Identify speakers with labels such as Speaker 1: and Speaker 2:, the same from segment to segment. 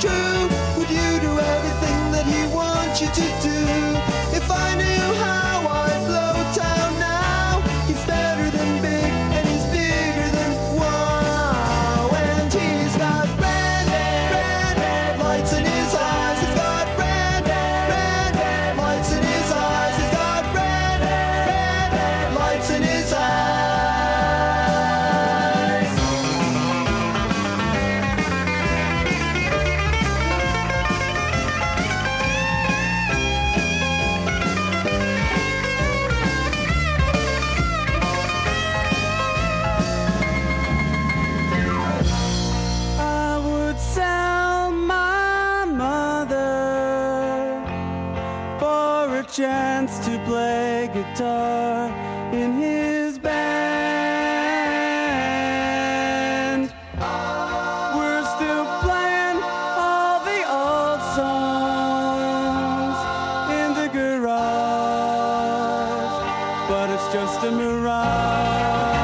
Speaker 1: true, would you do everything that he wants you to do? If I knew how I'd blow town now. He's better than big, and he's bigger than wow. And he's got red, red, red lights in his eyes. He's got red, red, red lights in his eyes. He's got red, red, red lights in his eyes. I would sell my mother for a chance to play guitar in his band. We're still playing all the old songs in the garage, but it's just a mirage.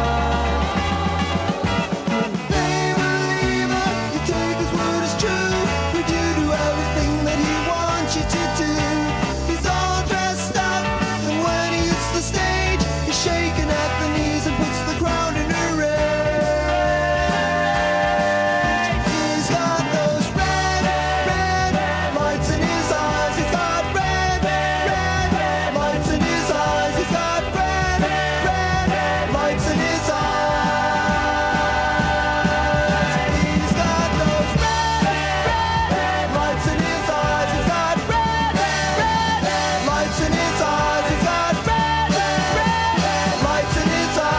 Speaker 1: Hey, believer, you take his word as true. Would you do everything that he wants you to do? He's all dressed up, and when he hits the stage, he's shaking at the knees and puts the crowd in a rage. He's got those red, red lights in his eyes. He's got red, red lights in his eyes. He's got red, red lights in his eyes. He's got those red, red lights in his eyes. He's got red, red lights in his eyes. He's got red, red lights in his eyes.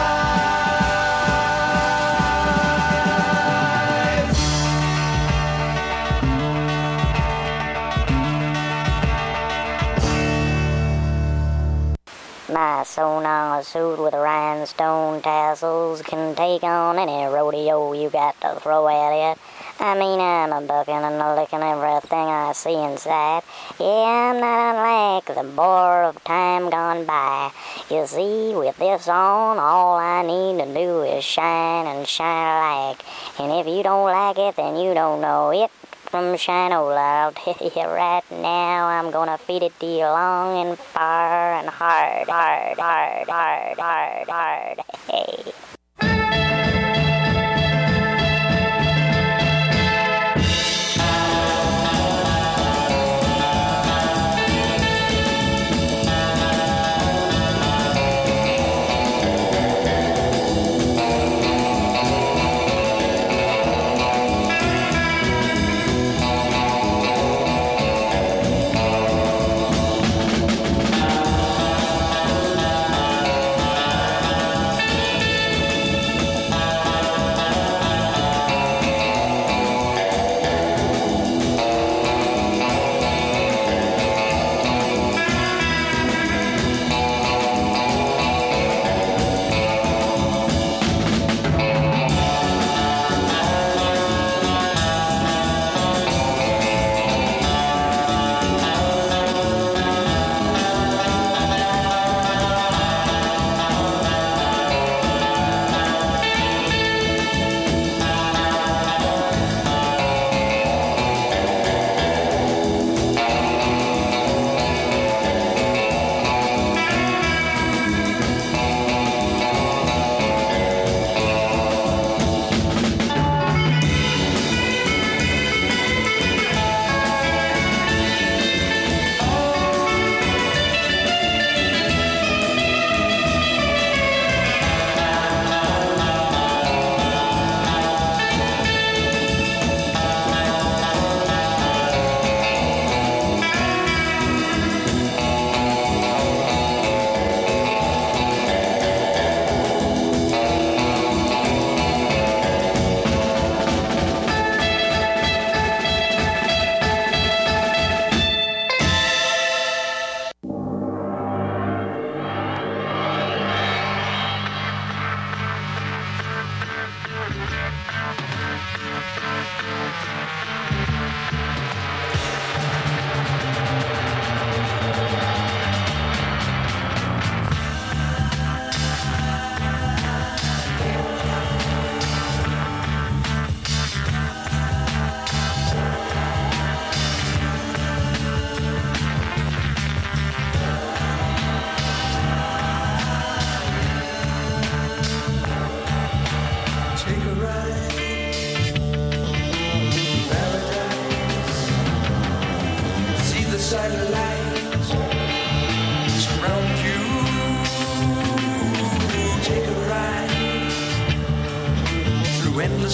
Speaker 2: My sewn-on suit with rhinestone tassels can take on any rodeo you got to throw at it. I mean, I'm a bucking and a licking everything I see inside. Yeah, I'm not unlike the bore of time gone by. You see, with this on, all I need to do is shine and shine alike. And if you don't like it, then you don't know it from Shinola. I'll tell you right now, I'm gonna feed it to you long and far and hard, hard, hard, hard, hard, hard. Hey.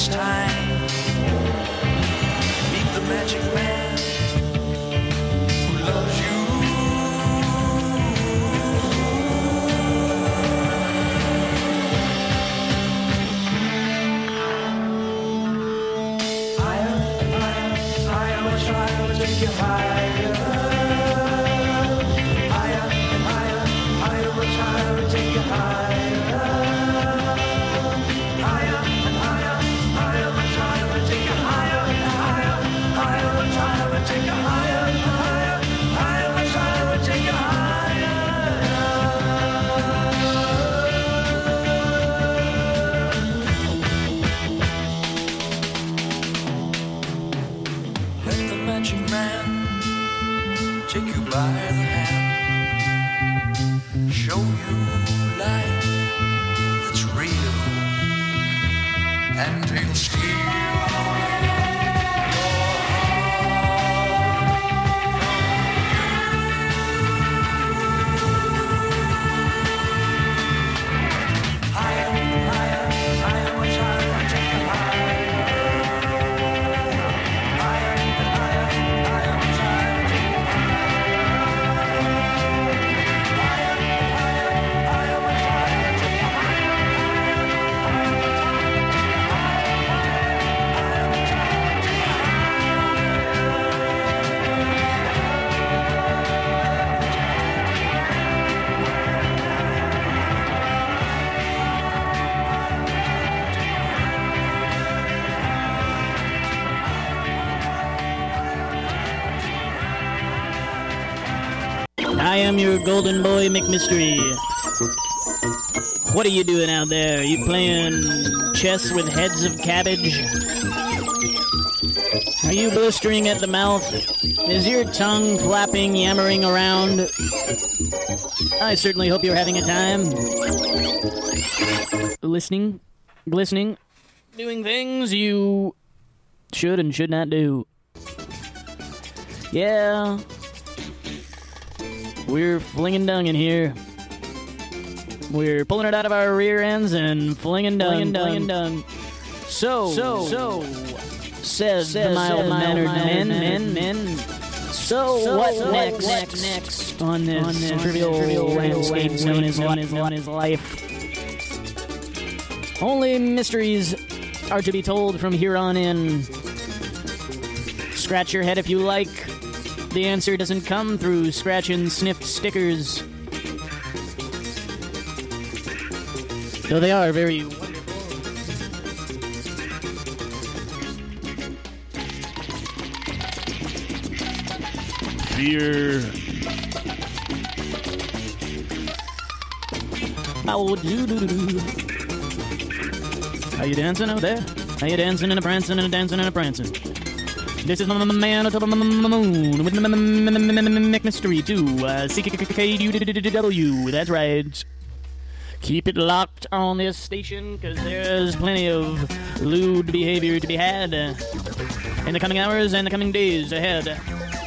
Speaker 3: last time. Meet the magic man who loves you. Higher, higher, higher, we'll try to take you higher. Higher and higher, higher, we'll try to take you higher. Higher and higher, higher, we'll try to take you higher and higher. Higher, we'll try to take you higher and higher. Higher, we'll try to take you higher. Let the magic man take you by the hand, show you life that's real, and he'll steal your heart. Higher, higher, higher, we'll try to take you higher. Higher, higher, higher, we'll try to take you higher. Higher, higher, higher, we'll try to take you higher.
Speaker 4: I am your golden boy McMystery. What are you doing out there? You playing chess with heads of cabbage? Are you blistering at the mouth? Is your tongue flapping, yammering around? I certainly hope you're having a time. Listening, glistening, doing things you should and should not do. Yeah. We're flinging dung in here. We're pulling it out of our rear ends and flinging dung. So, says the mild-mannered men. So, what next on this trivial landscape known as life? Only mysteries are to be told from here on in. Scratch your head if you like. The answer doesn't come through scratch and sniff stickers. Though they are very wonderful. Fear. How you dancing out there? How you dancing and a prancing and a dancing and a prancing? This is my man on top of the moon with McMystery too. CKKW, that's right. Keep it locked on this station, because there's plenty of lewd behavior to be had in the coming hours and the coming days ahead.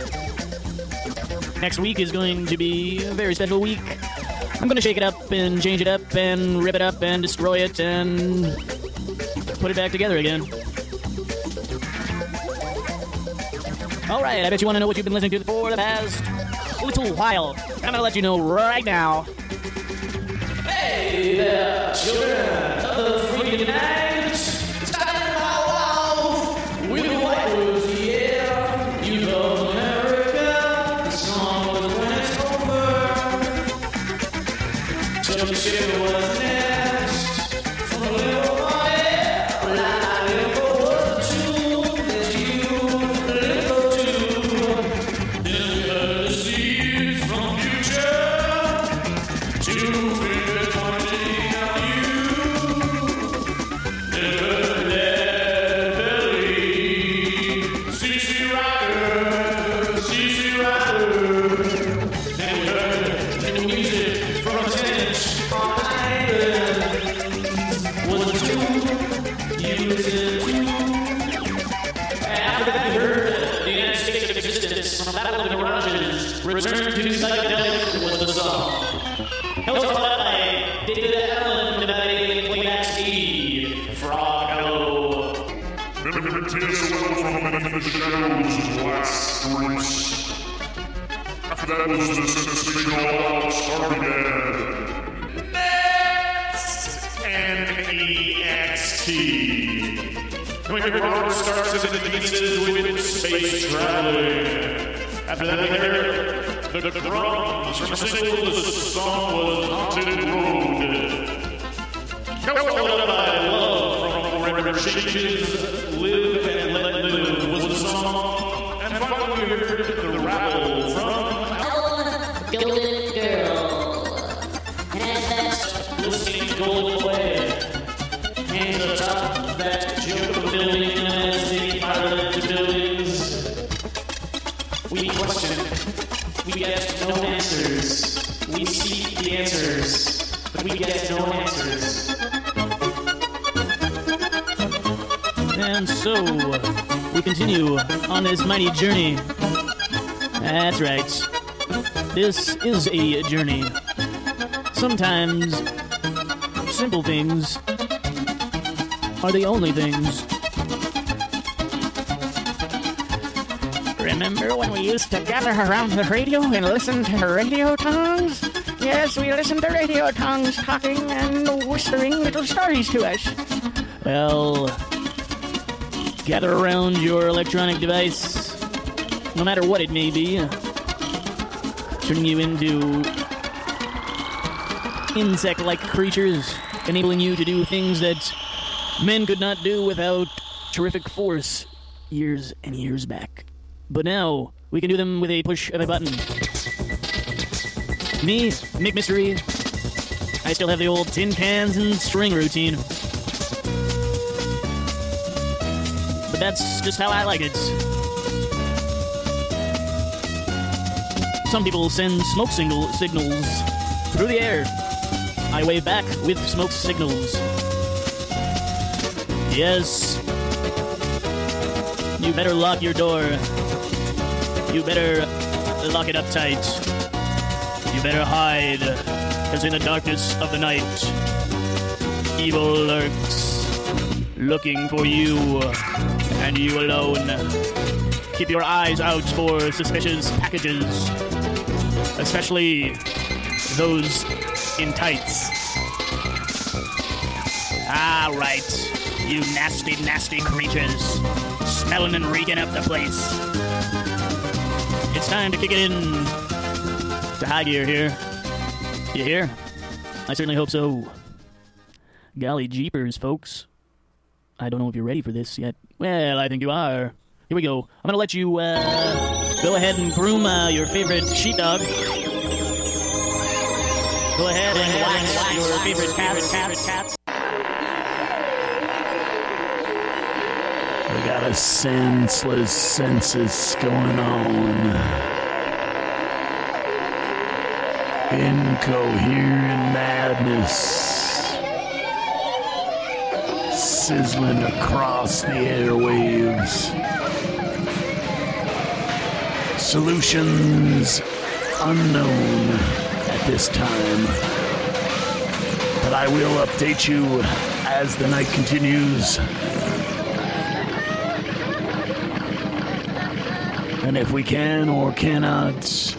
Speaker 4: Next week is going to be a very special week. I'm going to shake it up and change it up and rip it up and destroy it and put it back together again. All right, I bet you want to know what you've been listening to for the past little while. I'm going to let you know right now. Hey there, children of the free night. It's time to wow with the White Rose, yeah. You love America. The song was when it's over. Tell me shit was next. From a little party, Return to Psychedelics was the song. It was followed by David Allen from the Playback Steve, Froggo.
Speaker 5: in the shadows of glass streets. After that was the sensation all out Starry Dead. Next! N-E-X-T. My favorite part starts as it begins with space traveling. After that we heard the drums from a single the song was Haunted Road. Followed by Love from Forever Changes, Live and Let Live was the song. And finally we heard the rabble from
Speaker 4: Golden Girl. And that's listening to Golden Way. Hands atop that joke of building as the pilot to buildings. We question. We get no answers. We seek the answers, but we get no answers. And so, we continue on this mighty journey. That's right. This is a journey. Sometimes, simple things are the only things. Remember when we used to gather around the radio and listen to radio tongues? Yes, we listened to radio tongues talking and whispering little stories to us. Well, gather around your electronic device, no matter what it may be, turning you into insect-like creatures, enabling you to do things that men could not do without terrific force years and years back. But now, we can do them with a push of a button. Me, Nick Mystery, I still have the old tin cans and string routine. But that's just how I like it. Some people send smoke signals through the air. I wave back with smoke signals. Yes. You better lock your door. You better lock it up tight. You better hide, because in the darkness of the night, evil lurks, looking for you, and you alone. Keep your eyes out for suspicious packages, especially those in tights. Ah, right. You nasty, nasty creatures, smelling and reeking up the place. It's time to kick it in to high gear here. You hear? I certainly hope so. Golly jeepers, folks. I don't know if you're ready for this yet. Well, I think you are. Here we go. I'm going to let you go ahead and groom your favorite sheepdog. Go ahead and wax your favorite cats.
Speaker 6: We got a senseless census going on. Incoherent madness sizzling across the airwaves. Solutions unknown at this time. But I will update you as the night continues. And if we can or cannot,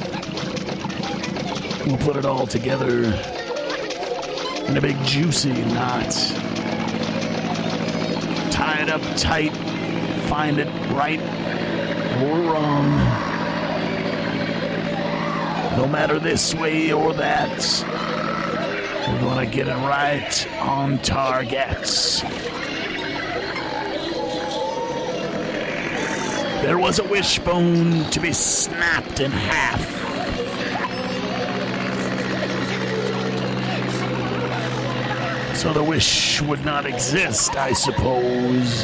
Speaker 6: we'll put it all together in a big juicy knot. Tie it up tight, find it right or wrong. No matter this way or that, we're gonna get it right on target. There was a wishbone to be snapped in half. So the wish would not exist, I suppose.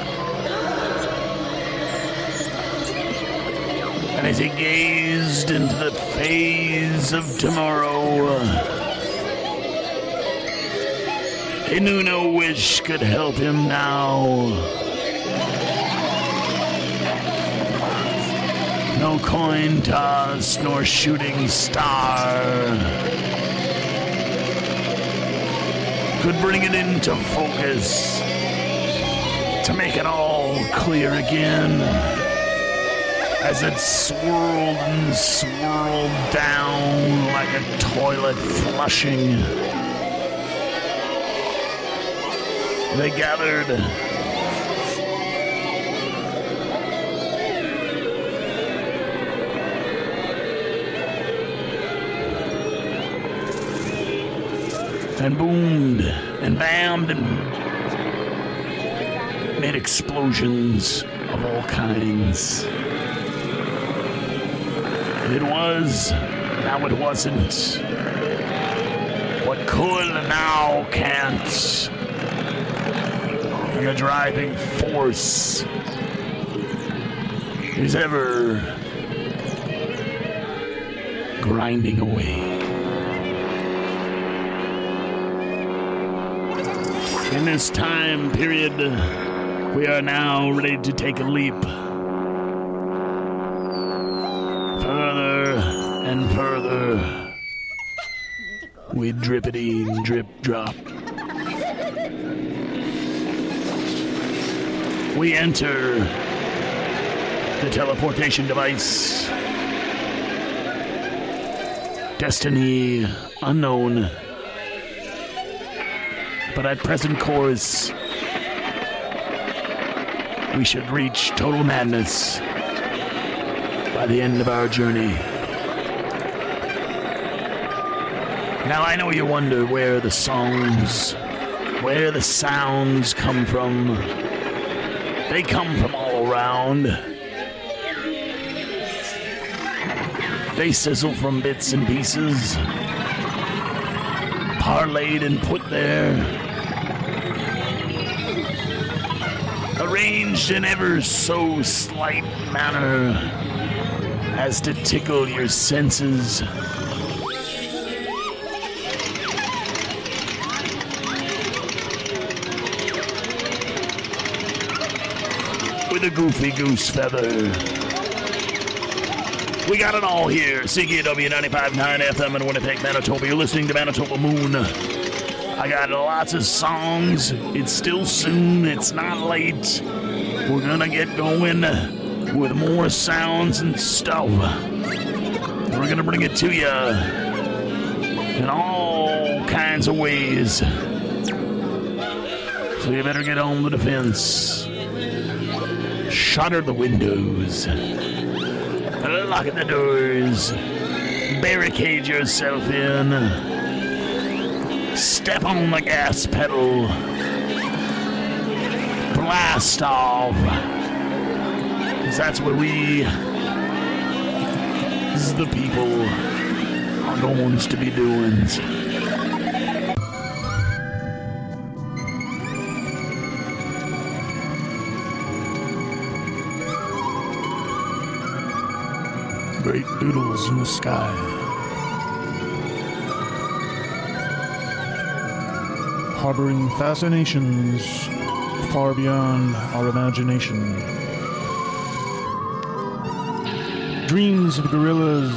Speaker 6: And as he gazed into the phase of tomorrow, he knew no wish could help him now. No coin toss, nor shooting star could bring it into focus to make it all all clear again as it swirled and swirled down like a toilet flushing. They gathered. And boomed and bammed and made explosions of all kinds. It was, now it wasn't. What could now can't. And the driving force is ever grinding away. In this time period, we are now ready to take a leap. Further and further. We drippity and drip drop. We enter the teleportation device. Destiny unknown. But at present course, we should reach total madness by the end of our journey. Now I know you wonder where the songs, where the sounds come from. They come from all around. They sizzle from bits and pieces, parlayed and put there, arranged in ever so slight manner as to tickle your senses. With a goofy goose feather. We got it all here. CKW 95.9 FM in Winnipeg, Manitoba. You're listening to Manitoba Moon. I got lots of songs. It's still soon. It's not late. We're gonna get going with more sounds and stuff. We're gonna bring it to you in all kinds of ways. So you better get on the defense. Shutter the windows. Lock the doors. Barricade yourself in. Step on the gas pedal. Blast off. 'Cause that's what we, as the people, are going to be doing. Great doodles in the sky.
Speaker 7: Harboring fascinations far beyond our imagination. Dreams of gorillas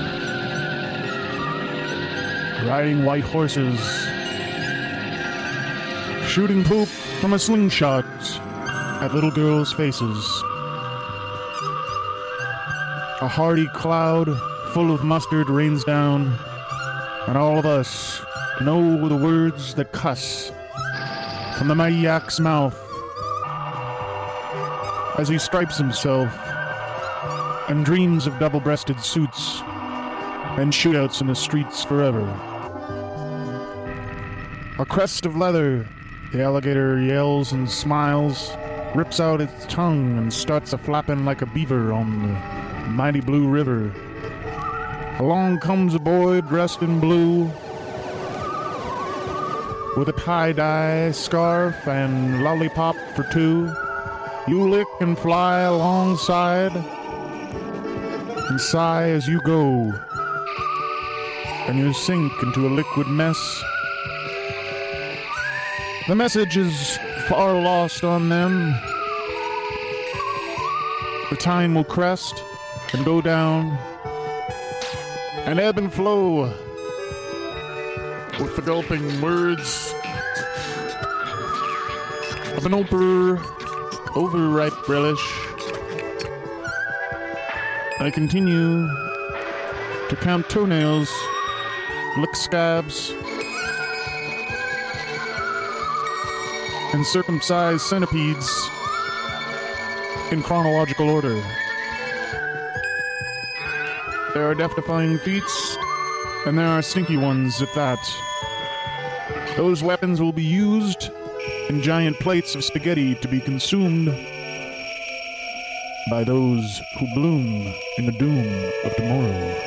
Speaker 7: riding white horses, shooting poop from a slingshot at little girls' faces. A hardy cloud full of mustard rains down, and all of us know the words that cuss from the mighty yak's mouth as he stripes himself and dreams of double-breasted suits and shootouts in the streets forever. A crest of leather, the alligator yells and smiles, rips out its tongue and starts a-flapping like a beaver on the mighty blue river. Along comes a boy dressed in blue with a tie-dye scarf and lollipop for two. You lick and fly alongside and sigh as you go, and you sink into a liquid mess. The message is far lost on them. The time will crest and go down and ebb and flow with the gulping words of an emperor overripe relish, I continue to count toenails, lick scabs, and circumcise centipedes in chronological order. There are death-defying feats, and there are stinky ones at that. Those weapons will be used in giant plates of spaghetti to be consumed by those who bloom in the doom of tomorrow.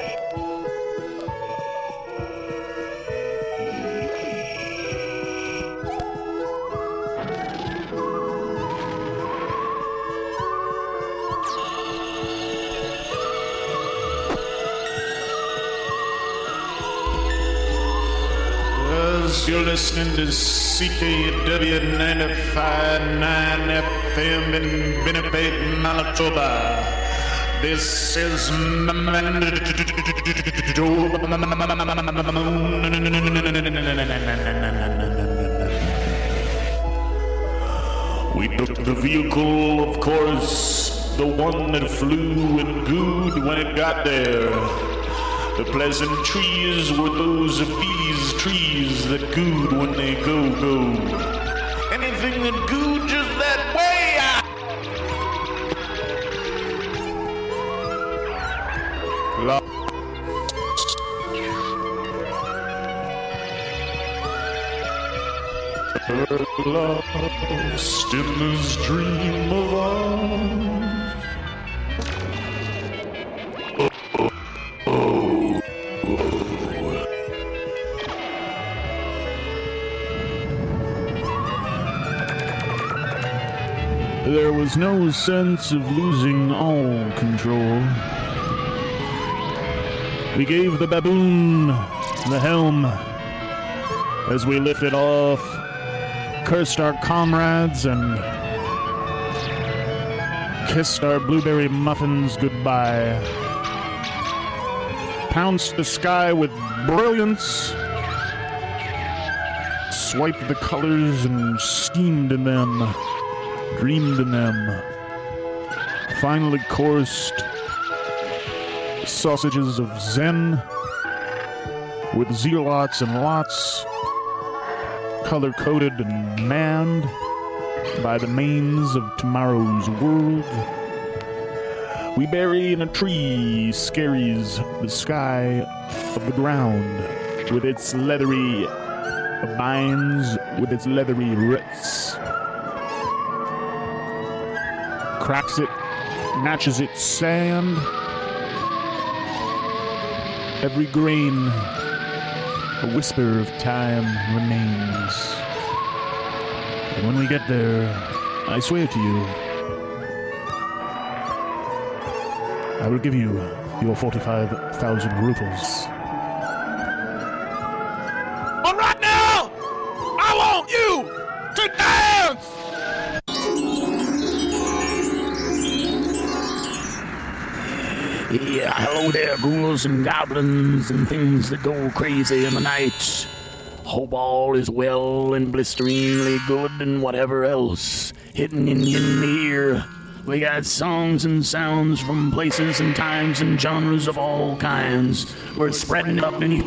Speaker 5: You're listening to CKW 95.9 FM in Winnipeg, Manitoba. This is We took the vehicle, of course, the one that flew and gooed when it got there. The pleasant trees were those of these trees that gooed when they go. Anything that gooed just that way, lost in this dream of ours.
Speaker 7: There was no sense of losing all control. We gave the baboon the helm as we lifted off, cursed our comrades, and kissed our blueberry muffins goodbye. Pounced the sky with brilliance, swiped the colors and steamed in them, dreamed in them, finally coursed sausages of Zen with zealots and lots, color-coded and manned by the manes of tomorrow's world. We bury in a tree scaries the sky of the ground with its leathery vines, with its leathery roots. Cracks it, matches its sand. Every grain, a whisper of time remains. And when we get there, I swear to you, I will give you your 45,000 rupees.
Speaker 5: But right now, I want you to dance!
Speaker 6: Yeah, hello there, ghouls and goblins and things that go crazy in the night. Hope all is well and blisteringly good and whatever else hitting in the ear. We got songs and sounds from places and times and genres of all kinds. We're spreading it up in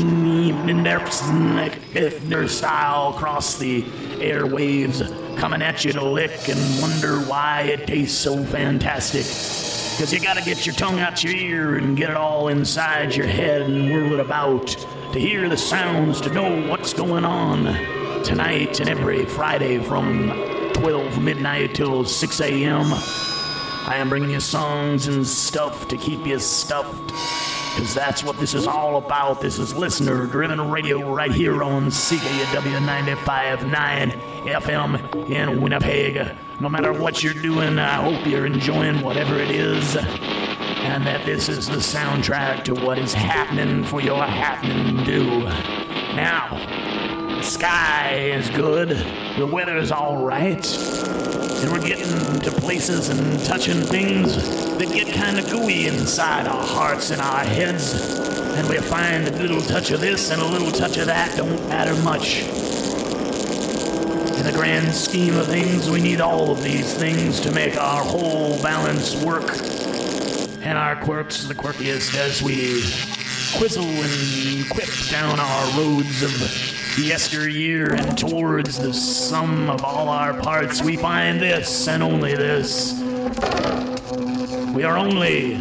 Speaker 6: their style across the airwaves, coming at you to lick and wonder why it tastes so fantastic. Because you gotta get your tongue out your ear and get it all inside your head and whirl it about to hear the sounds, to know what's going on tonight and every Friday from 12 midnight till 6 a.m. I am bringing you songs and stuff to keep you stuffed, because that's what this is all about. This is listener-driven radio right here on CKW 95.9 FM in Winnipeg. No matter what you're doing, I hope you're enjoying whatever it is, and that this is the soundtrack to what is happening for your happening do. Now, the sky is good, the weather's all right, and we're getting to places and touching things that get kind of gooey inside our hearts and our heads, and we find a little touch of this and a little touch of that don't matter much. In the grand scheme of things, we need all of these things to make our whole balance work. And our quirks the quirkiest as we quizzle and quip down our roads of the yesteryear and towards the sum of all our parts. We find this and only this. We are only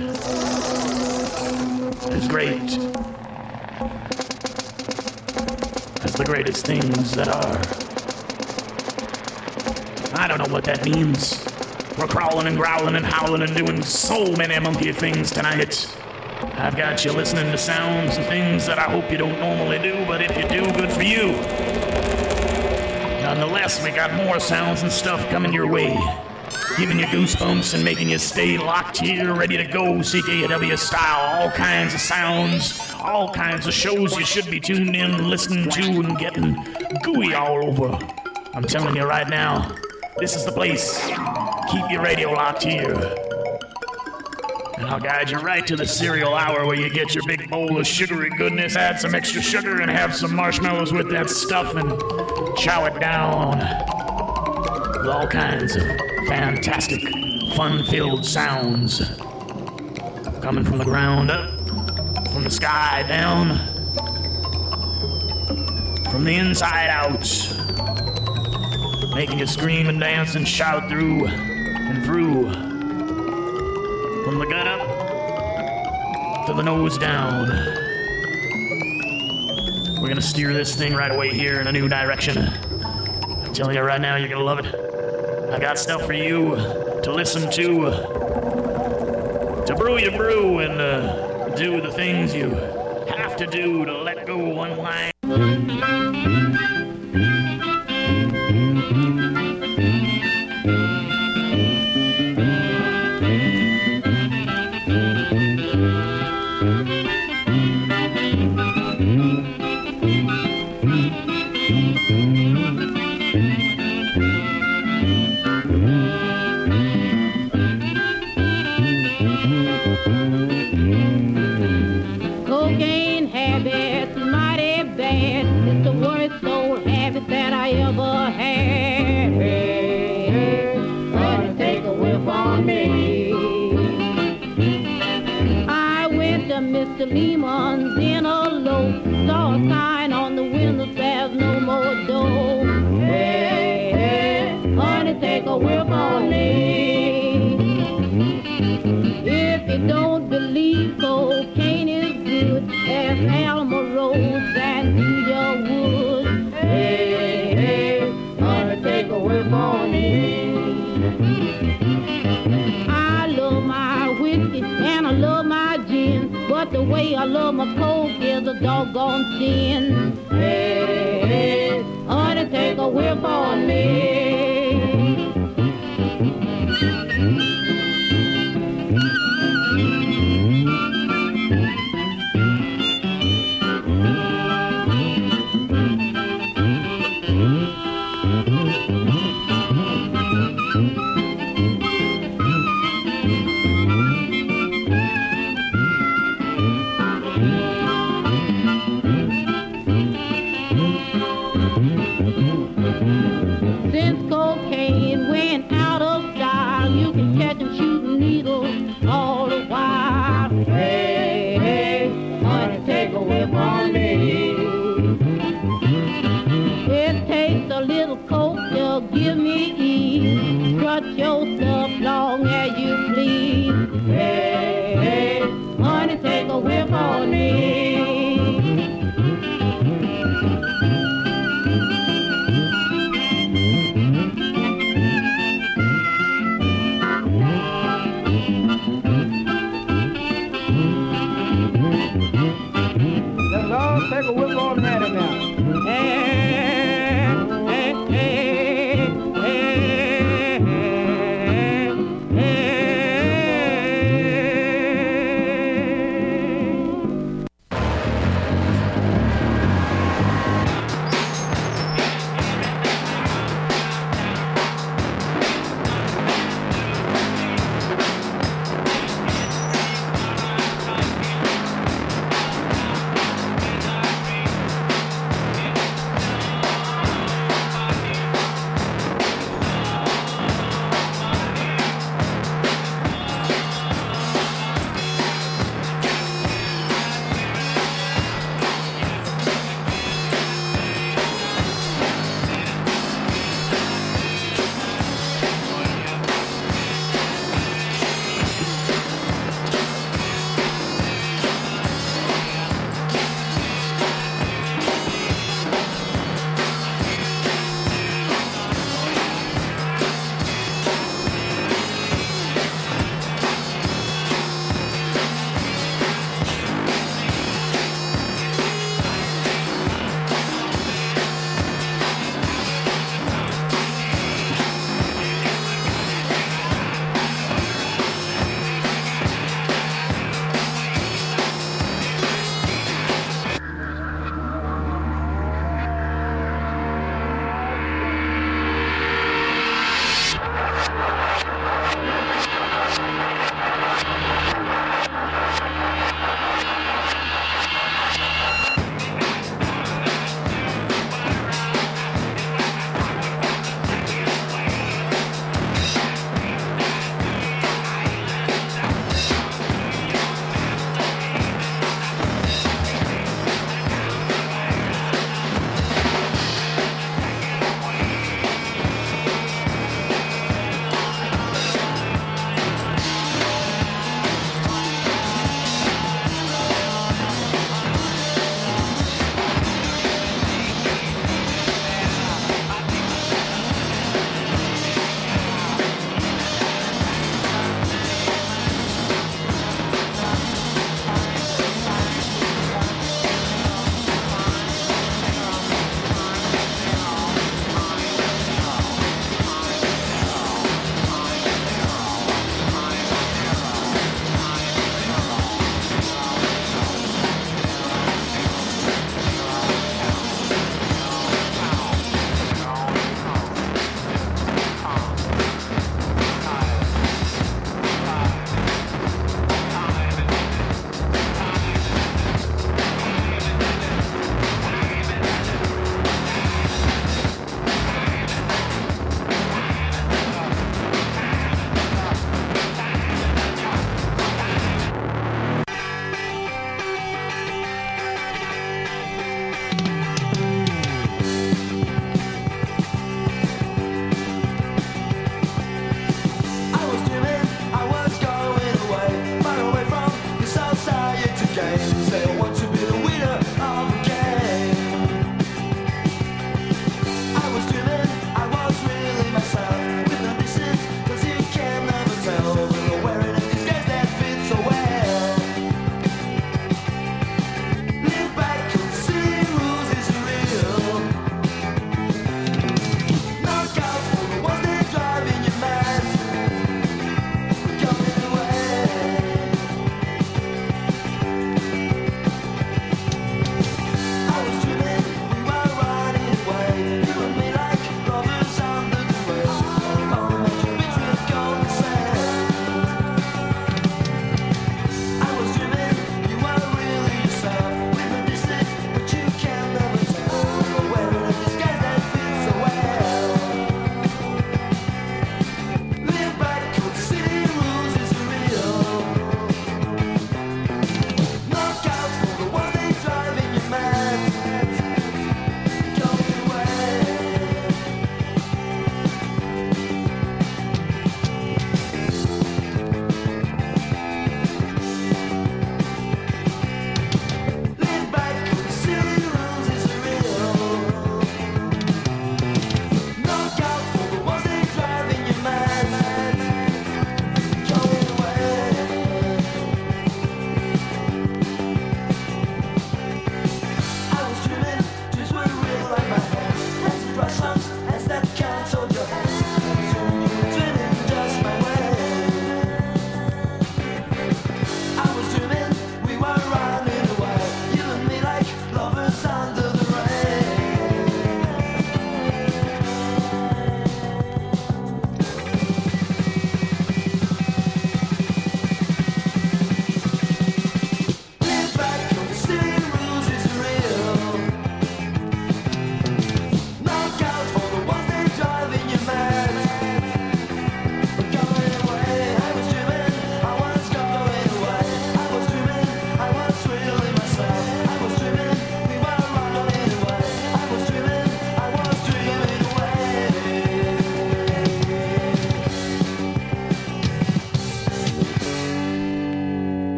Speaker 6: as great as the greatest things that are. I don't know what that means. We're crawling and growling and howling and doing so many monkey things tonight. I've got you listening to sounds and things that I hope you don't normally do, but if you do, good for you. Nonetheless, we got more sounds and stuff coming your way, giving you goosebumps and making you stay locked here, ready to go CKUW style. All kinds of sounds, all kinds of shows you should be tuned in, listening to, and getting gooey all over. I'm telling you right now, this is the place. Keep your radio locked here. And I'll guide you right to the cereal hour where you get your big bowl of sugary goodness, add some extra sugar, and have some marshmallows with that stuff and chow it down with all kinds of fantastic, fun-filled sounds coming from the ground up, from the sky down, from the inside out, making you scream and dance and shout through and through. From the gut up to the nose down. We're gonna steer this thing right away here in a new direction. I'm telling you right now, you're gonna love it. I got stuff for you to listen to brew your brew and do the things you have to do to let go one line.
Speaker 8: Cocaine habits, mighty bad. It's the worst old habit that I ever had. Gonna take a whiff on me. I went to Mr. Lehman's in a low, saw a sign on the window, there's no more dough. Hey, honey, take a whiff on me. If you don't believe cocaine is good, there's Alma Rose and Cedar Wood. Hey, honey, take a whiff on me. I love my whiskey and I love my gin, but the way I love my coke is a doggone sin. Hey, honey, take a whiff on me. Since cocaine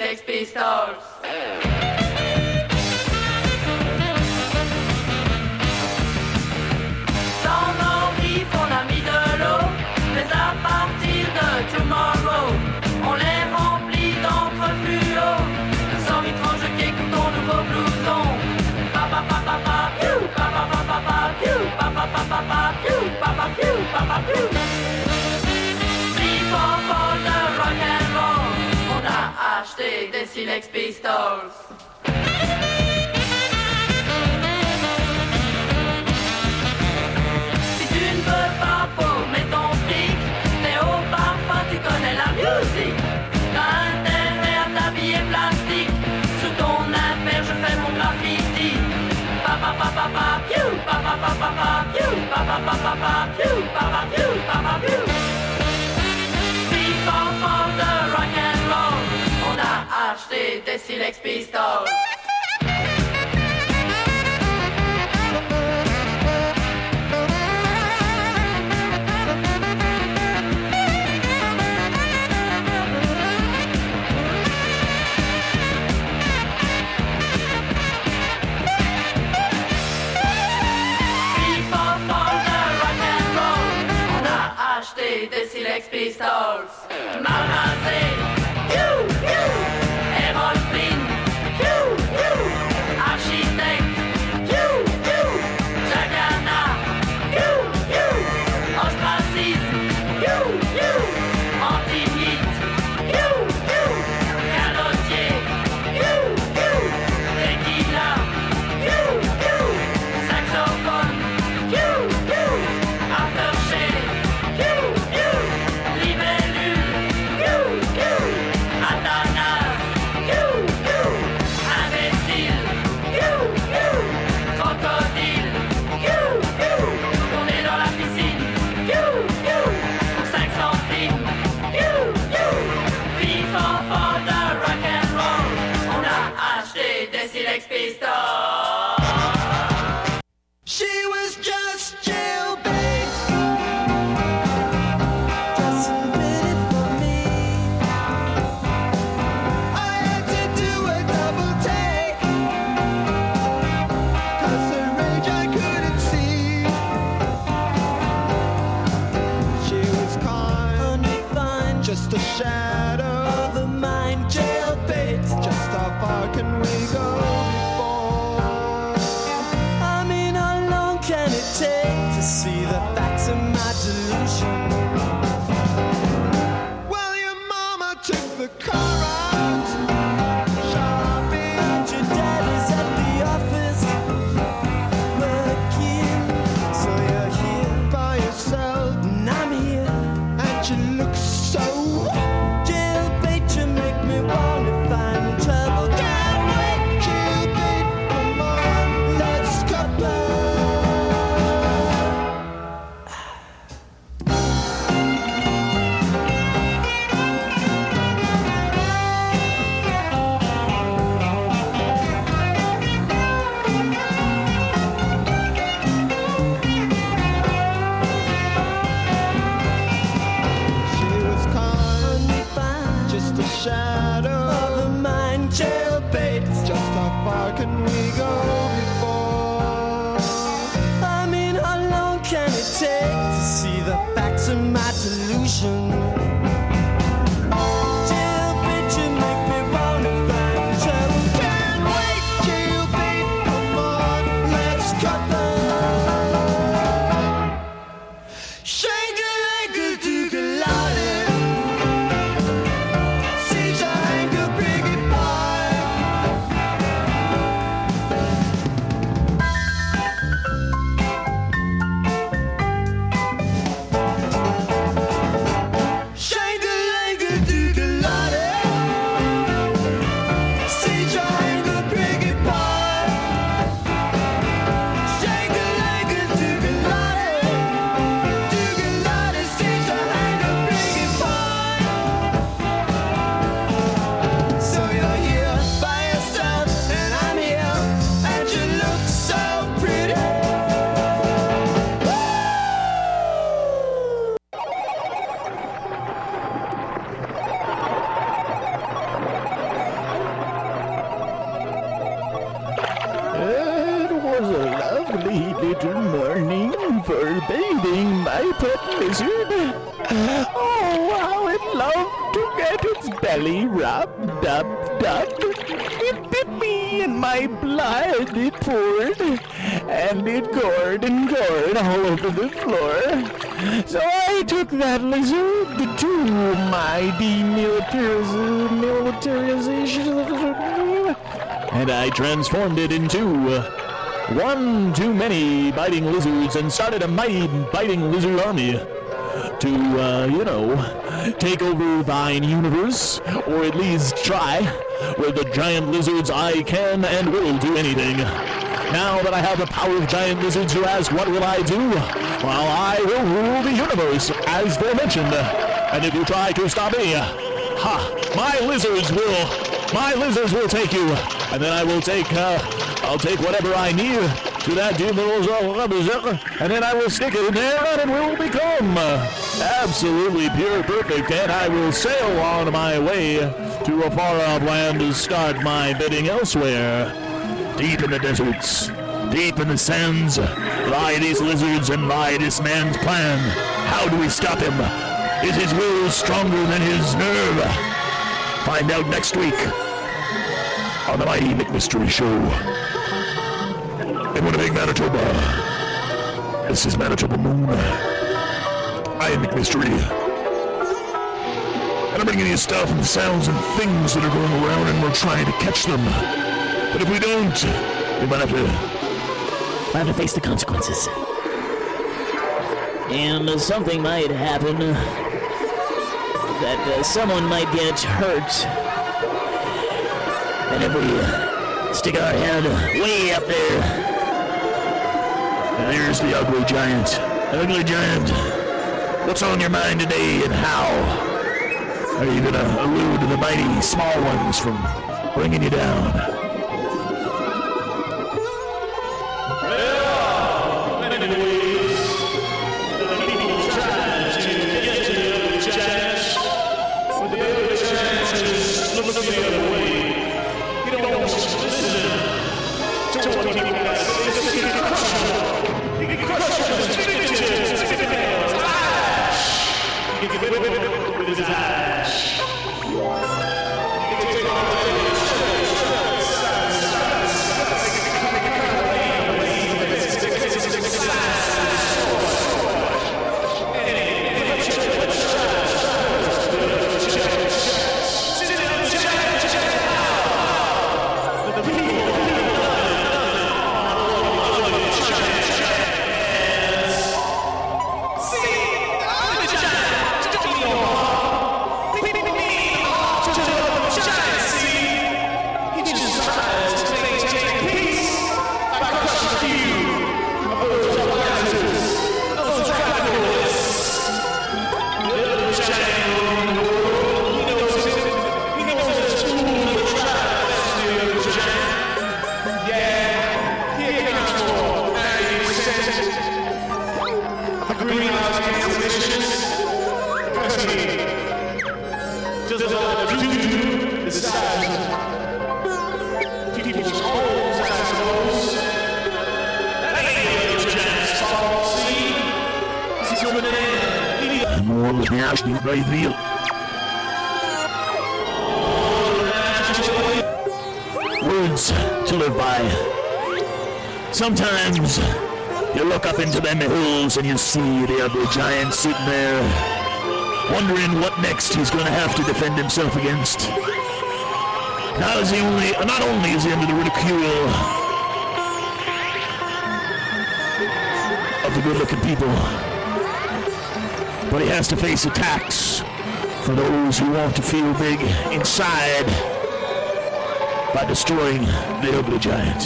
Speaker 9: Sex Pistols. Dans nos riffs, on a mis de l'eau, mais à partir de tomorrow, on les remplit d'encre fluo. Sans vitrange de cake ou ton nouveau blouson. Papa papa papa piou, papa papa papa piou, papa papa papa piou, papa piou, papa piou. For the rock and roll, on a acheté des Sex Pistols. Si tu ne veux pas paumer ton fric, t'es au parfum, tu connais la musique. T'as intérêt à t'habiller plastique. Sous ton impair, je fais mon graffiti. Papa papa papa piou, papa papa papa piou, papa papa papa piou, papa piou, papa piou. For the rock and roll, on a acheté des Sex Pistols. Des Sex Pistols, mal rasé, piou, piou, Errol Flynn, piou, piou, architecte, piou, piou, Jagana, piou, piou, ostracisme, piou, piou, anti-hit, piou, piou, calotier, piou, piou, tequila, piou, piou, saxophone, piou, piou, aftershave. Sex Pistols.
Speaker 1: She was just jailbait, just admit it for me. I had to do a double take, 'cause her rage I couldn't see. She was kind, fine, just a shadow of the mind. Jailbait, just how far can we go? Take to see the facts of my delusion. Well, your mama took the car out shopping, and your dad is at the office working. So you're here by yourself, and I'm here, and you look so jailbait. You make me wanna find trouble. Can't wait, jailbait. Come on, let's couple. Shadow of the mind, jailbait. Just how far can we go before? I mean, how long can it take to see the facts of my delusion? Jailbait, you make me wanna find trouble. Can't wait, jailbait, come on, let's cut them. Shake-a-leg-a-doog-a-lottie.
Speaker 6: pet lizard. Oh, how it loved to get its belly rubbed up. It bit me and my blood it poured, and it gored all over the floor. So I took that lizard to my demilitarization, and I transformed it into one too many biting lizards and started a mighty biting lizard army to, take over thine universe, or at least try. With the giant lizards, I can and will do anything. Now that I have the power of giant lizards, you ask, what will I do? Well, I will rule the universe, as aforementioned. And if you try to stop me, my lizards will take you. And then I will I'll take whatever I need to that and then I will stick it in there, and it will become absolutely pure perfect, and I will sail on my way to a far-off land to start my bidding elsewhere. Deep in the deserts, deep in the sands, lie these lizards and lie this man's plan. How do we stop him? Is his will stronger than his nerve? Find out next week on the Mighty McMystery Show. In Winnipeg, Manitoba. This is Manitoba Moon. I am McMystery. And I'm bringing you stuff and sounds and things that are going around, and we're trying to catch them. But if we don't, we might have to face the consequences.
Speaker 4: And something might happen that someone might get hurt.
Speaker 6: And if we stick our head way up there, and there's the ugly giant. Ugly giant, what's on your mind today, and how are you gonna elude the mighty small ones from bringing you down? Words to live by. Sometimes you look up into them hills and you see the ugly giant sitting there, wondering what next he's going to have to defend himself against. Not only is he under the ridicule of the good-looking people, but he has to face attacks for those who want to feel big inside by destroying the ugly giant.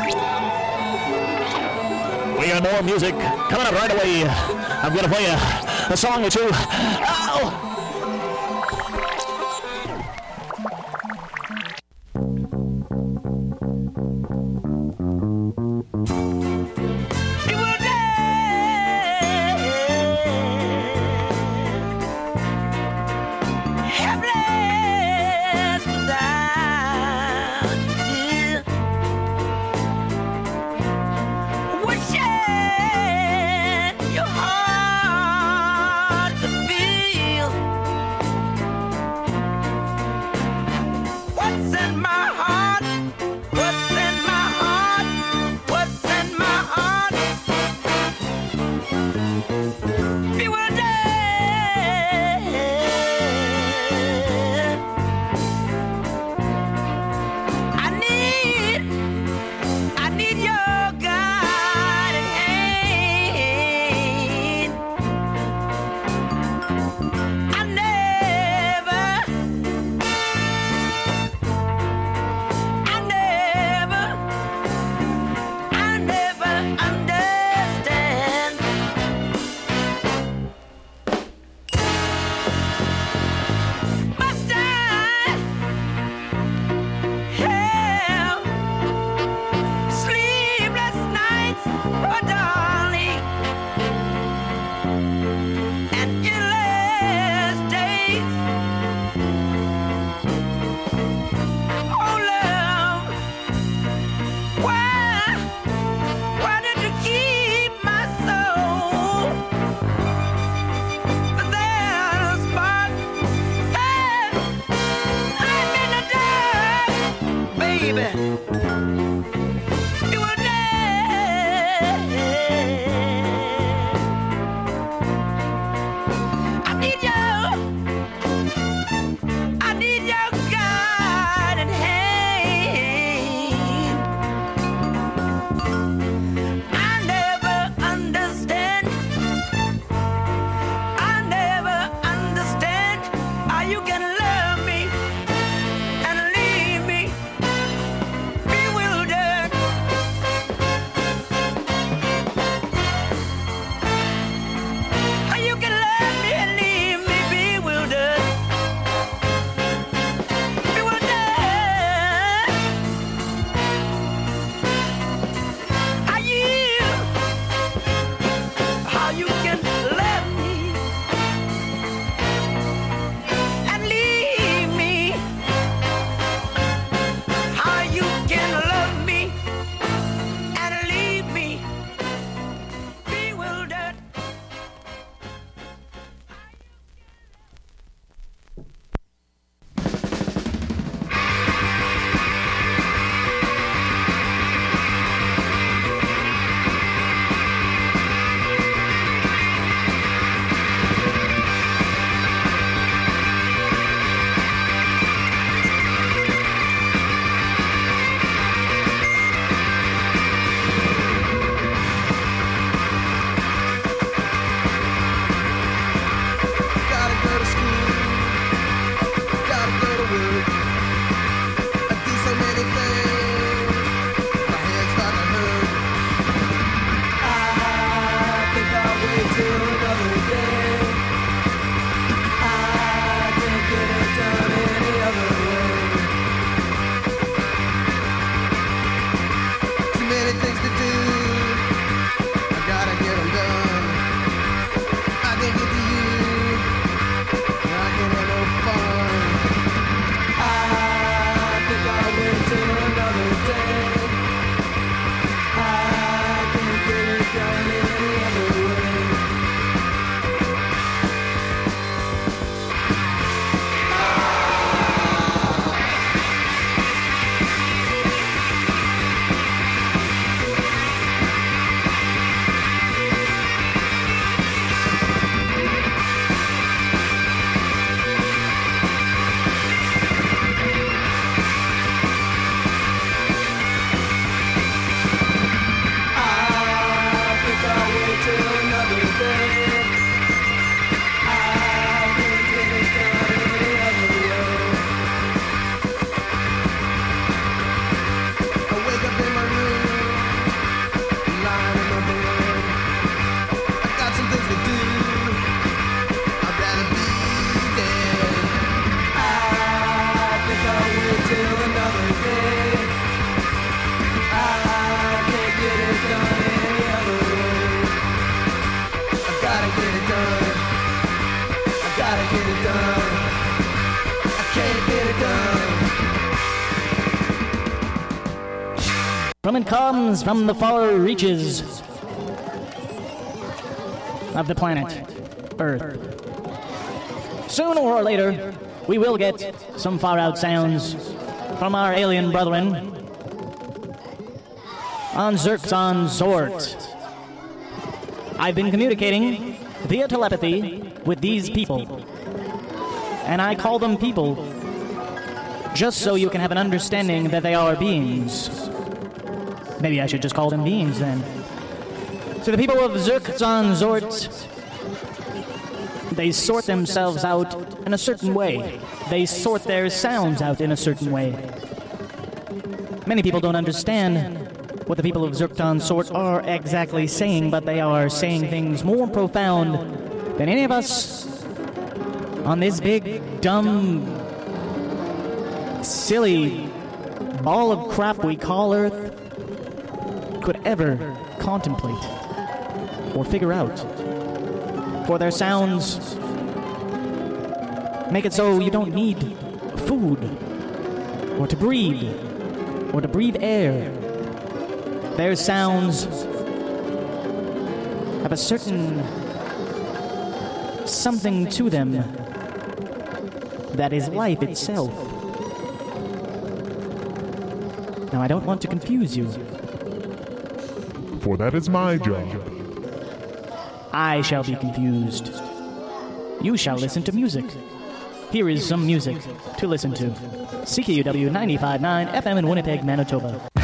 Speaker 6: We got more music coming up right away. I'm going to play a song or two. Ow!
Speaker 9: Your heart baby. You were dead. I need your guiding hand. I never understand how you can love me and leave me bewildered. How you can love me and leave me bewildered. Bewildered. How you can love me and leave me. How you can love me and leave me bewildered.
Speaker 1: Gotta go to school, gotta go to work. I do so many things, my hands start to hurt. I think I'll wait till another day. I can't get it done any other way. Too many things to do, I gotta get them done. I can't get to you, I can't have no fun. I think I'll wait till another day. I can't get it done any other way.
Speaker 4: From it comes from the far reaches of the planet Earth. Sooner or later, we will get some far-out sounds from our alien brethren on Zerxon Zort. I've been communicating via telepathy with these people, and I call them people just so you can have an understanding that they are beings. Maybe I should just call them beings then. So the people of Zerxon Zort, they sort themselves out in a certain way. They sort their sounds out in a certain way. Many people don't understand what the people of Zerxon Zort are exactly saying, but they are saying things more profound than any of us on this big, dumb, silly ball of crap we call Earth could ever contemplate or figure out. For their sounds make it so you don't need food or to breathe air. Their sounds have a certain something to them that is life itself. Now, I don't want to confuse you.
Speaker 7: For that is my job.
Speaker 4: I shall be confused. You shall listen to music. Here is some music to listen to. CKUW 95.9 FM in Winnipeg, Manitoba.